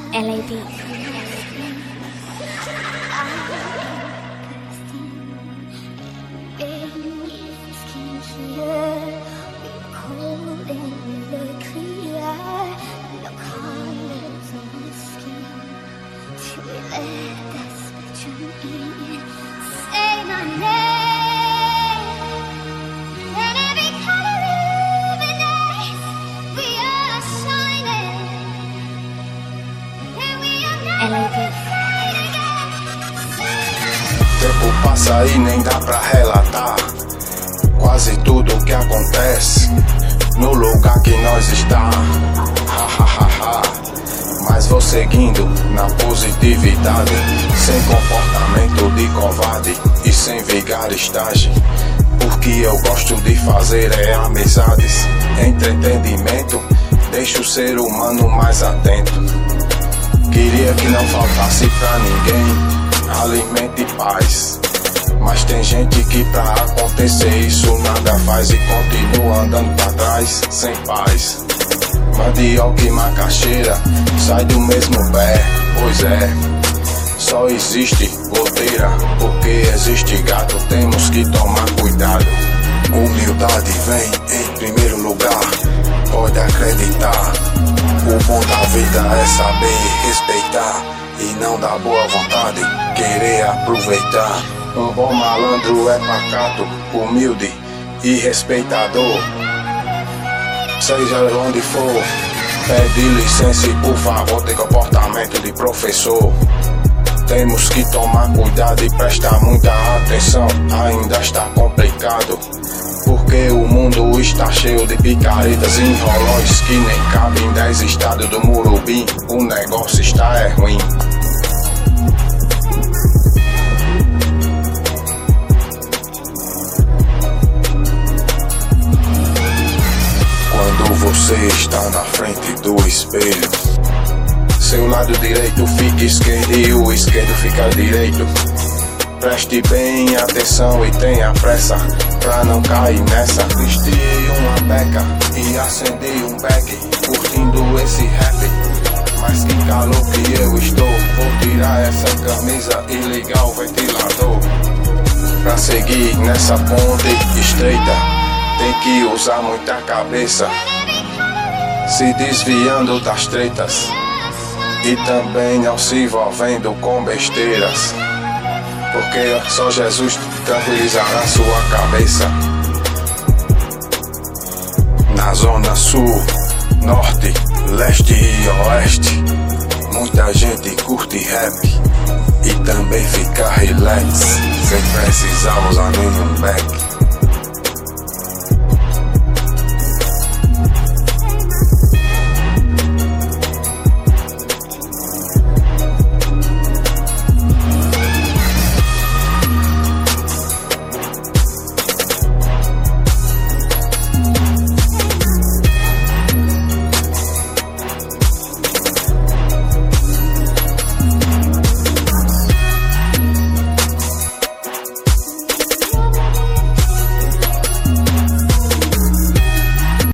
LAB. Say my name, and every color illuminates. We are shining, and we are never afraid again. Tempo passa e nem dá pra relatar quase tudo o que acontece no lugar que nós está. Mas vou seguindo na positividade, sem comportamento de covarde e sem vigaristagem. Porque eu gosto de fazer é amizades, entretenimento, deixa o ser humano mais atento. Queria que não faltasse pra ninguém alimento e paz, mas tem gente que pra acontecer isso nada faz e continua andando pra trás sem paz. Mandioca e macaxeira sai do mesmo pé, pois é, só existe goteira, porque existe gato, temos que tomar cuidado. Humildade vem em primeiro lugar, pode acreditar. O bom da vida é saber respeitar e não dar boa vontade, querer aproveitar. Um bom malandro é pacato, humilde e respeitador. Seja onde for, pede licença e por favor tem comportamento de professor. Temos que tomar cuidado e prestar muita atenção, ainda está complicado, porque o mundo está cheio de picaretas e enrolões que nem cabem em 10 estados do Murubim. O negócio está ruim. Quando você está na frente do espelho, seu lado direito fica esquerdo e o esquerdo fica direito. Preste bem atenção e tenha pressa pra não cair nessa. Vesti uma beca e acendi um beck, curtindo esse rap. Mas que calor que eu estou, vou tirar essa camisa e ligar o ventilador. Pra seguir nessa ponte estreita, tem que usar muita cabeça, se desviando das tretas e também não se envolvendo com besteiras, porque só Jesus tranquilizará sua cabeça. Na zona sul, norte, leste e oeste, muita gente curte rap e também fica relax, sem precisar usar nenhum back.